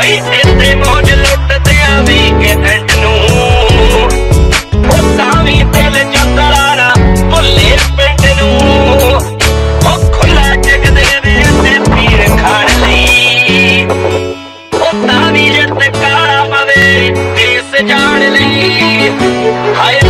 ਇੱਥੇ ਮੌਜ ਲੁੱਟਦੇ ਆ ਵੀਕਐਂਡ ਨੂੰ ਉਹ ਤਾਂ ਵੀ ਦਿਲ ਚੰਦਰਾ ਨਾ ਭੁੱਲੇ ਪਿੰਡ ਨੂੰ ਉਹ ਖੁੱਲਾ ਜਗ ਦੇਵੇ ਤੇ ਪੀਰ ਖਾਣ ਲਈ ਉਹ ਤਾਂ ਵੀ ਜਿੱਤ ਕਾਲਾ ਪਵੇ ਦੇਸ ਜਾਣ ਲਈ ਹਾਏ